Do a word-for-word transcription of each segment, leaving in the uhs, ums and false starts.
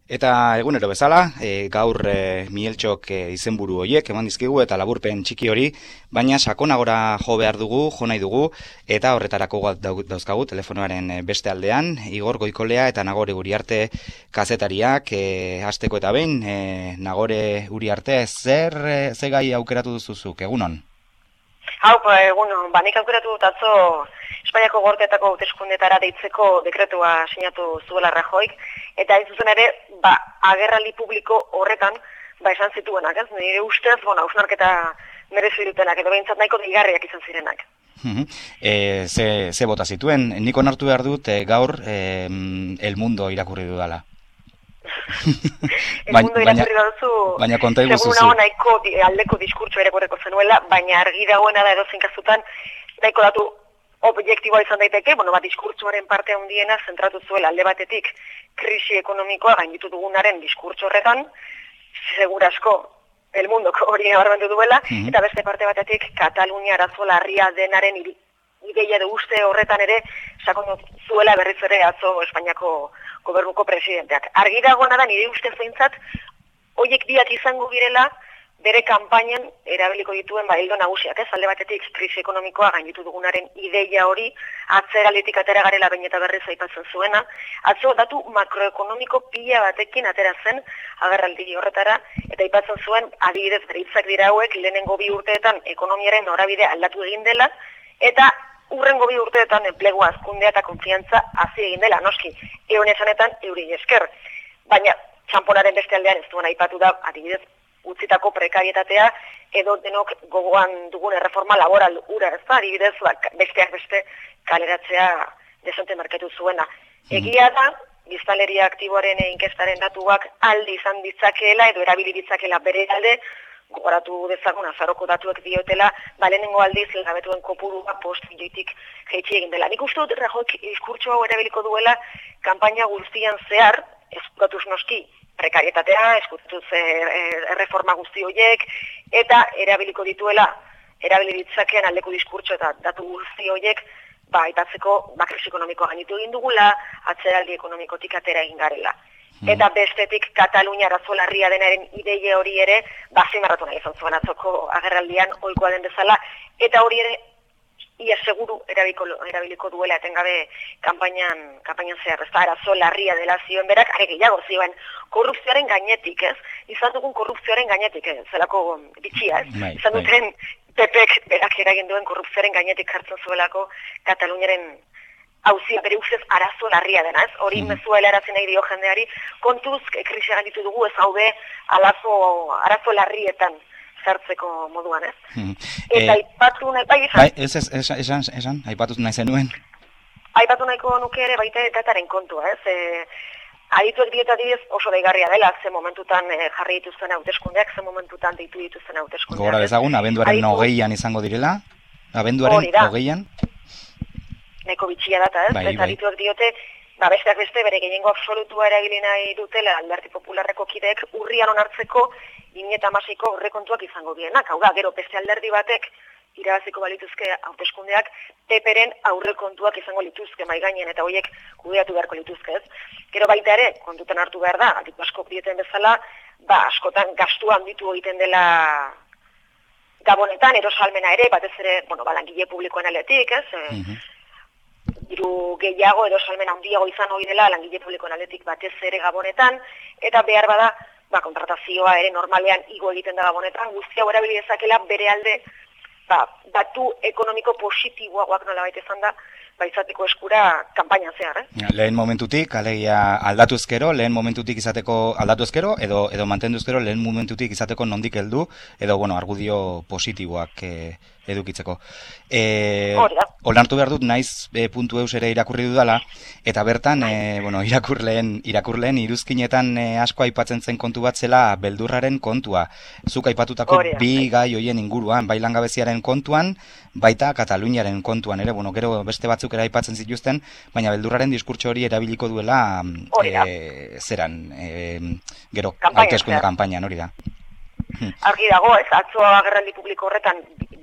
Eta egunero bezala, e, gaur e, Mieltxok e, izenburu horiek eman dizkigu eta laburpen txiki hori, baina sakonagora jo behar dugu, jo nahi dugu, eta horretarako dauzkagu telefonoaren beste aldean, Igor Goikolea eta Nagore Uriarte kazetariak, e, hasteko eta behin, e, Nagore Uriarte, zer e, ze gai aukeratu duzuzuk, egunon? Hau, ba, egunon, ba, nik aukeratu dut atzo Espainiako gorteetako hauteskundetara deitzeko dekretua sinatu zuela Rajoyk, eta ez zuzen ere, ba, agerraldi publiko horretan, ba, esan zituenak, ez? Nire ustez, bona, ausnarketa merezi dutenak, edo behintzat nahiko deigarriak izan zirenak. e, ze, ze bota zituen, nik onartu behar dut e, gaur e, El Mundo irakurri dudala. El Mundo irakurri duzu, baina konta iguzuzu. Segun hau nahiko aldeko diskurtso ere gorreko zenuela, baina argi dagoena da edozein kasutan, nahiko datu objektiboa izan daiteke, bueno, bat diskurtsoaren parte handiena zentratu zuela alde batetik krisi ekonomikoa gainditu dugunaren diskurtso horretan, segurasko El Mundoko hori nabarmendu duela, mm-hmm. eta beste parte batetik Katalunia arazo larria denaren ideia edo uste horretan ere sakondu zuela berriz ere atzo Espainiako gobernuko presidenteak. Argi dagoena da nire ustez behintzat horiek biak izango direla bere kanpainan erabiliko dituen ba ildo nagusiak, ez? Alde batetik krisi ekonomikoa gainditu dugunaren ideia hori atzeraldetik atera garela behin eta berriz aipatzen zuena, atzo datu makroekonomiko pila batekin atera zen agerraldi horretara, eta aipatzen zuen adibidez bere hitzak dira hauek lehenengo bi urteetan ekonomiaren norabide aldatu egin dela, eta urrengo bi urteetan enplegua hazkundea eta konfiantza hazi egin dela, noski, egon esanetan euri esker. Baina txamponaren beste aldean ez duen aipatu da adibidez utzitako prekarietatea edo denok gogoan dugun erreforma laboral ura, ez da, adibidez, besteak beste kaleratzea desente marketu zuena. Egia da, biztanleria aktiboaren inkestaren datuak aldi izan ditzakeela edo erabili ditzakeela bere alde, gogoratu dezagun azaroko datuek diotela, ba lehenengo aldiz langabetuen kopurua post milioitik jaitsi egin dela. Nik uste dut Rajoyk diskurtso hau erabiliko duela kanpaina guztian zehar, ezkutatuz noski, prekarietatea, eskutatuz erreforma guzti horiek, eta erabiliko dituela, erabili ditzakean aldeko diskurtso eta datu guzti horiek, ba, aipatzeko ba, krisi ekonomikoa gainitu egin dugula, atzeraldi ekonomikotik atera egin garela. Hmm. Eta bestetik Katalunia arazo larria denaren ideia hori ere, ba, zimarratu nahi izan zuen atzoko agerraldian ohikoa den bezala, eta hori ere, ia seguru erabiliko, erabiliko duela etengabe kanpainan, kanpainan zehar, ez da, arazo larria dela zioen berak, are gehiago zioen, korrupzioaren gainetik, ez? Izan dugun korrupzioaren gainetik, ez? Zelako bitxia, ez? Bai, izan duten P Pek berak eragin duen korrupzioaren gainetik jartzen zuelako Kataluniaren hauzia bere ustez arazo larria dena, ez? Hori mm-hmm. mezua helarazi nahi dio jendeari, kontuz, krisia ganditu dugu, ez haude alazo, arazo larrietan zartzeko moduan, ez? Hmm. Eta eh, aipatu nahi, bai, esan? Bai, ez, ez, esan, esan, esan, aipatu nahi zenuen? Aipatu nahiko nuke ere baita dataren kontua, ez? E, adituek dietadiz oso daigarria dela, ze momentutan e, jarri dituzten hauteskundeak, ze momentutan deitu dituzten hauteskundeak. Gogora dezagun, abenduaren Aditu... hogeian izango direla? Abenduaren hogeian? Nahiko bitxia data, ez? Bai, eta adituek bai. Diote, ba, besteak beste, bere gehiengo absolutua erabili nahi dutela Alderdi Popularreko kideek urrian onartzeko bi mila hamaseiko aurrekontuak izango dienak. Hau da, gero beste alderdi batek irabaziko balituzke hauteskundeak Peperen aurrekontuak izango lituzke mai gainen eta horiek kudeatu beharko lituzke, ez? Gero baita ere, kontutan hartu behar da, aditu asko dioten bezala, ba, askotan gastu handitu egiten dela Gabonetan, erosalmena ere, batez ere, bueno, ba, langile publikoen aldetik, ez? E, mm-hmm. Diru gehiago erosalmen handiago izan hori dela langile publikoen aldetik batez ere Gabonetan, eta behar bada, ba, kontratazioa ere normalean igo egiten da Gabonetan, guztia erabili dezakela bere alde, ba, datu ekonomiko positiboagoak nola baita izan da, ba, izateko eskura kanpainan zehar, eh? Ja, lehen momentutik, alegia aldatu ezkero, lehen momentutik izateko aldatu ezkero, edo, edo mantendu ezkero, lehen momentutik izateko nondik heldu, edo, bueno, argudio positiboak eh, edukitzeko. E, Onartu behar dut, naiz e, puntu eus ere irakurri dudala, eta bertan, e, bueno, irakurleen, irakurleen iruzkinetan e, asko aipatzen zen kontu bat zela beldurraren kontua. Zuk aipatutako Oria. bi gai hoien inguruan, bai langabeziaren kontuan, baita Kataluniaren kontuan ere, bueno, gero beste batzuk ere aipatzen zituzten, baina beldurraren diskurtso hori erabiliko duela e, zeran, e, gero, hauteskunde kanpainan hori da. Argi dago, ez, atzo agerraldi publiko horretan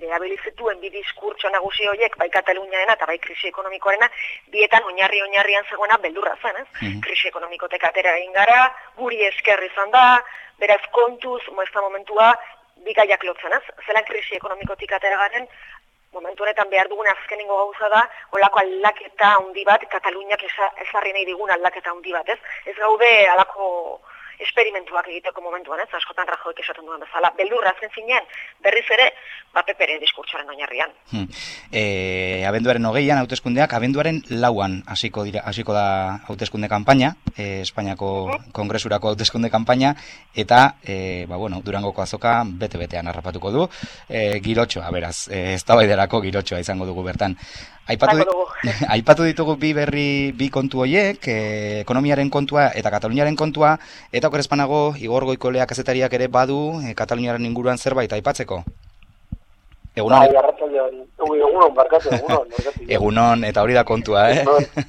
behabilizituen bi diskurtso nagusi horiek, bai Kataluniarena eta bai krisi ekonomikoarena, bietan oinarri oinarrian zegoena beldurra zen, ez? Mm-hmm. Krisi ekonomikotek atera egin gara, guri esker izan da, beraz kontuz, moesta momentua, bigaiak lotzen, ez? Zelan krisi ekonomikotik atera garen, momentu honetan behar dugun azkenengo gauza da, olako aldaketa handi bat, Kataluniak ezarri nahi digun aldaketa handi bat, ez? Ez gaude alako esperimentuak egiteko momentuan, ez? Askotan Rajoyk esaten duen bezala. Beldurra zen zinean, berriz ere, ba peperen diskurtsoaren oinarrian. Hmm. E, abenduaren hogeian hauteskundeak, abenduaren lauan hasiko dira, hasiko da hauteskunde kanpaina, e, Espainiako uh-huh. Kongresurako hauteskunde kanpaina, eta, e, ba bueno, Durangoko azoka bete-betean harrapatuko du, e, girotxoa, beraz, e, eztabaidarako girotxoa izango dugu bertan. Aipatu, di, aipatu ditugu bi berri, bi kontu horiek, e, ekonomiaren kontua eta Kataluniaren kontua, eta okorezpanago Igor Goikolea kazetariak ere badu e, Kataluniaren inguruan zerbait aipatzeko. Egunon, bai, arratsaldean, egunon, barkatu, egunon. Egunon, eta hori da kontua, eh?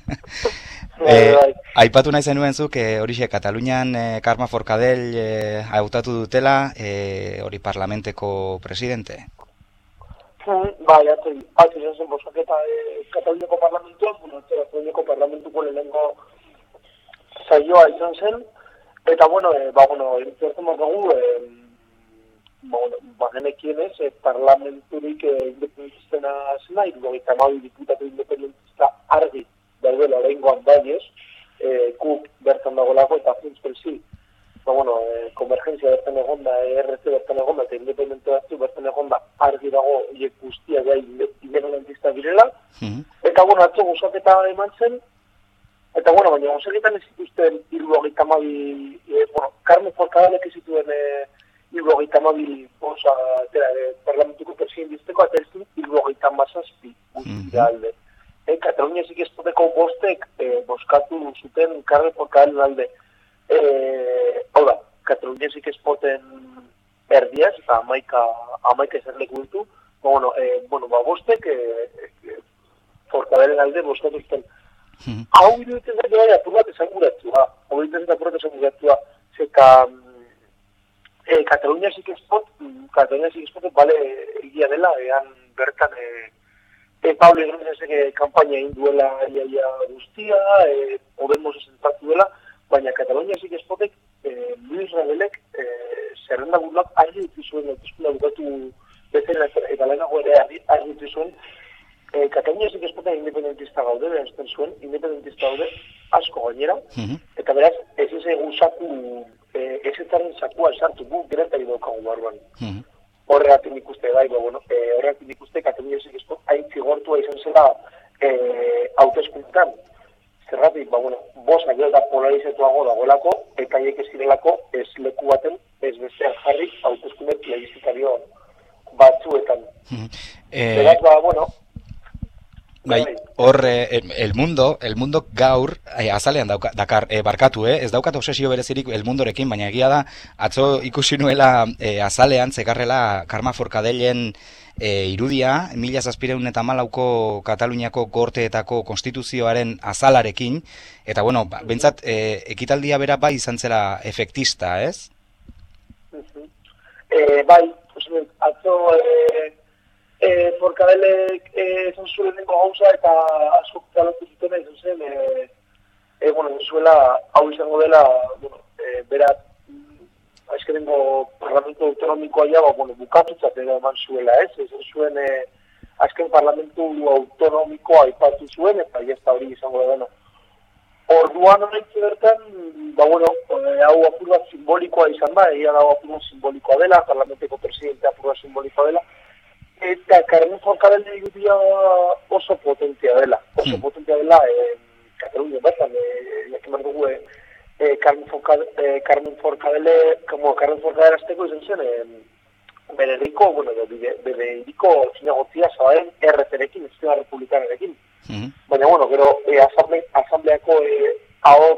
e, aipatu nahi zenuen zuk, e, horixe, Katalunian e, Carme Forcadell e, hautatu dutela, e, hori parlamenteko presidente. Bai, atzei, atzei zen bozkaketa e, Kataluniako parlamentuan, bueno, Kataluniako parlamentuko lehenengo saioa izan zen, eta bueno, e, ba, bueno, entzertzen dugu, e, ba, bueno, ba, genekien ez, e, parlamenturik e, independentistena zena, hirurogeita hamabi diputatu independentista argi daudela oraingoan bai ez, e, kuk bertan dagolako eta Junts pel Sí, ba, bueno, e, Konvergentzia bertan egonda, E R C bertan egonda, eta independente batzu bertan egonda, argi dago, hiek guztia gai independentista direla, mm-hmm. Eta, bueno, atzo gozaketa eman zen, eta, bueno, baina gozaketan ez zituzten hirurogeita hamabi, e, bueno, Carme Forcadellek ez zituen e, hirurogeita hamabi bosa, tera, e, parlamentuko presidentisteko, eta ez zituen hirurogeita hamazazpi guztia alde. E, Katalunia zik espoteko bostek e, boskatu zuten Carme Forcadellen alde. E, hau da, Katalunia zik espoten erdiaz, eta amaika, amaika ezerleku ditu, ba, bueno, e, bueno, ba, bostek e, e, Forcadellen alde boskatu zuten. Hmm. Hau iruditzen zaitu bai apur bat esanguratua, hau iruditzen zaitu apur bat esanguratua, zeka e, Katalunia zik espot, Katalunia zik espot, bale, egia dela, ean bertan, e, e, Pablo Iglesiasek kampaina egin duela iaia guztia, e, Podemos esentzatu duela, baina Katalunia zik espotek, e, Luis Rabelek, e, zerrenda burlak argi ditu zuen, hauteskunde bukatu bezala eta lehenago ere argi ditu zuen, e, Katalunia zik espotek independentista gaude, behazten zuen, independentista gaude asko gainera, mm-hmm. Eta beraz, ez ez egun saku, e, ez etaren sakua esartu gu, geretari daukagu barruan. Mm-hmm. Horregatik nik uste, bai, bueno, e, horregatik nik uste, Katalunia zik espotek hain zigortua izan zela e, hauteskundetan. Zerratik, ba, bueno, bosa gero da polarizatuago dagoelako, eta haiek ez zirelako ez leku baten, ez bestean jarri, hauteskunde plebiscitario batzuetan. Eh, Beraz, ba, bueno... Bai, hor, eh, el mundo, el mundo gaur, eh, azalean dauka, dakar, eh, barkatu, eh? Ez daukat obsesio berezirik el mundorekin, baina egia da, atzo ikusi nuela eh, azalean, zekarrela Carme Forcadellen E, irudia, mila zazpireun eta malauko Kataluniako gorteetako konstituzioaren azalarekin, eta bueno, bentsat, e, ekitaldia bera bai izan zela efektista, ez? Uh-huh. E, bai, atzo e, e, Forcadellek izan e, zuen dengo gauza eta asko talatu zutena izan zen, e, e, bueno, zuela hau izango dela, bueno, e, berat, azkenengo parlamentu autonomikoa ja, bueno, bukatutzat edo eman zuela, ez? Ez zuen, eh, azken parlamentu autonomikoa aipatu zuen, eta jazta hori izango da dena. Orduan honetu bertan, ba, bueno, eh, hau apur bat simbolikoa izan da, egia da hau apur bat simbolikoa dela, parlamenteko presidente apur bat simbolikoa dela, eta Carme Forcadellen egitea oso potentia dela, oso hmm. potentia dela, eh, Katalunia bertan, eh, jakiman dugu, eh, Eh, Carme Forcadell, Carme Forcadell, como Carme Forcadell azteko izan zen, eh, bere erriko, bueno, bere, bere erriko zinagotzia zabaren R P-rekin, Estela Republikanarekin. Mm-hmm. Baina, bueno, gero, eh, asamble, asambleako eh, hau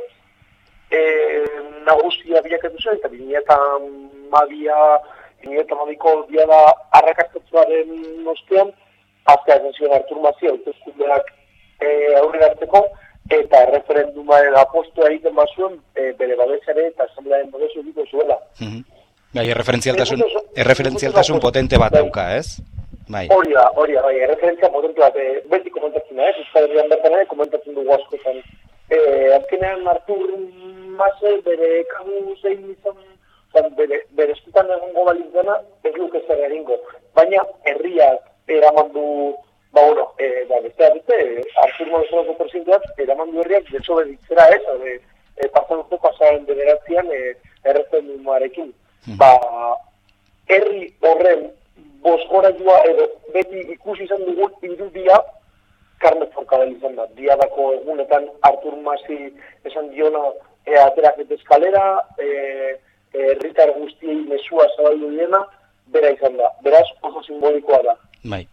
eh, nagusia bilakatu zen, eta bimila eta mabia, bimila eta mabiko dia da arrakastatzuaren ostean, aztea zen zion Artur Mazia, hauteskundeak eh, aurre hartzeko, eta referendumaren apostua egiten bazuen, e, bere babesare eta asamblearen babesu egiten zuela. Mm-hmm. Bai, erreferentzialtasun, erreferentzialtasun potente bat dauka, ez? Bai. Hori da, hori da, bai, erreferentzia potentu bat, e, beti komentatzen da, ez, Euskal Herrian bertan ere komentatzen dugu askotan. E, azkenean Artur Mas bere kamu zein izan, bere, bere eskutan egongo balitzena, ez luke zer egingo. Baina herriak eraman du, ba, bueno, e, ba, beste beste, Artur Mas presidenteak eraman du herriak desobeditzera ez, e, e, pasan dute pasaren bederatzean e, erreferendumarekin. Hmm. Ba, herri horren bosgorailua edo beti ikusi izan dugun irudia Carme Forcadell izan da. Diadako egunetan Artur Masi esan diona e, aterak eta eskalera, herritar e, guztiei mesua zabaldu diena, bera izan da. Beraz, oso simbolikoa da. Bai.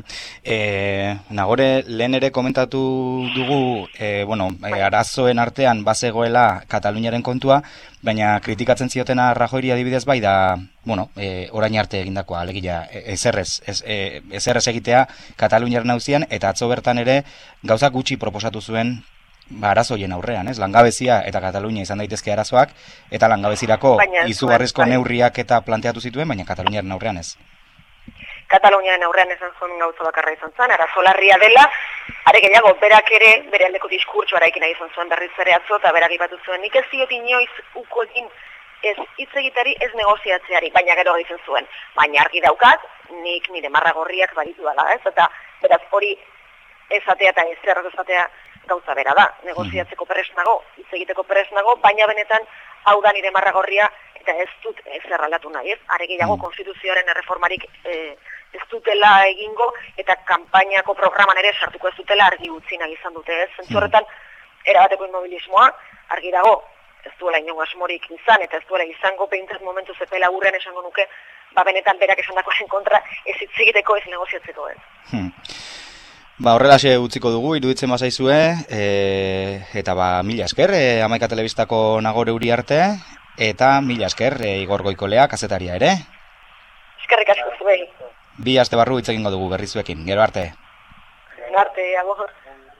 E, Nagore, lehen ere komentatu dugu, e, bueno, e, arazoen artean bazegoela Kataluniaren kontua, baina kritikatzen ziotena Rajoyri adibidez bai da, bueno, e, orain arte egindakoa, alegia, ezerrez, ez, e, ezerrez egitea Kataluniaren auzian, eta atzo bertan ere gauzak gutxi proposatu zuen ba, arazoien aurrean, ez? Langabezia eta Katalunia izan daitezke arazoak, eta langabezirako izugarrizko neurriak eta planteatu zituen, baina Kataluniaren aurrean ez. Kataluniaren aurrean esan zuen gauza bakarra izan zen, arazolarria dela, are gehiago, berak ere, bere aldeko diskurtsoara ekin izan zuen berriz ere atzo, eta berak ipatu zuen, nik ez ziot inoiz uko egin ez hitz egitari, ez negoziatzeari, baina gero egiten zuen. Baina argi daukat, nik nire marra gorriak baditu dala, ez? Eta beraz hori esatea eta ez zerrak esatea gauza bera da. Negoziatzeko prest nago, hitz egiteko prest nago, baina benetan hau da nire marra gorria, eta ez dut ezer aldatu nahi, ez? Are gehiago konstituzioaren erreformarik e, ez dutela egingo, eta kanpainako programan ere sartuko ez dutela argi utzi nahi izan dute, ez? Zentzu horretan, erabateko inmobilismoa, argi dago, ez duela inongo asmorik izan, eta ez duela izango behintzat momentu zepela urren esango nuke, ba benetan berak esandakoaren kontra ez hitz egiteko ez negoziatzeko, ez? Hmm. Ba, horrelaxe utziko dugu, iruditzen bazaizue, e, eta ba, mila esker, e, Hamaika Telebistako Nagore Uriarte, eta mila esker, e, Igor Goikolea, kazetaria ere. Eskerrik asko zuei. Bi aste barru hitz egingo dugu berri zuekin, gero arte. Gero arte, agor.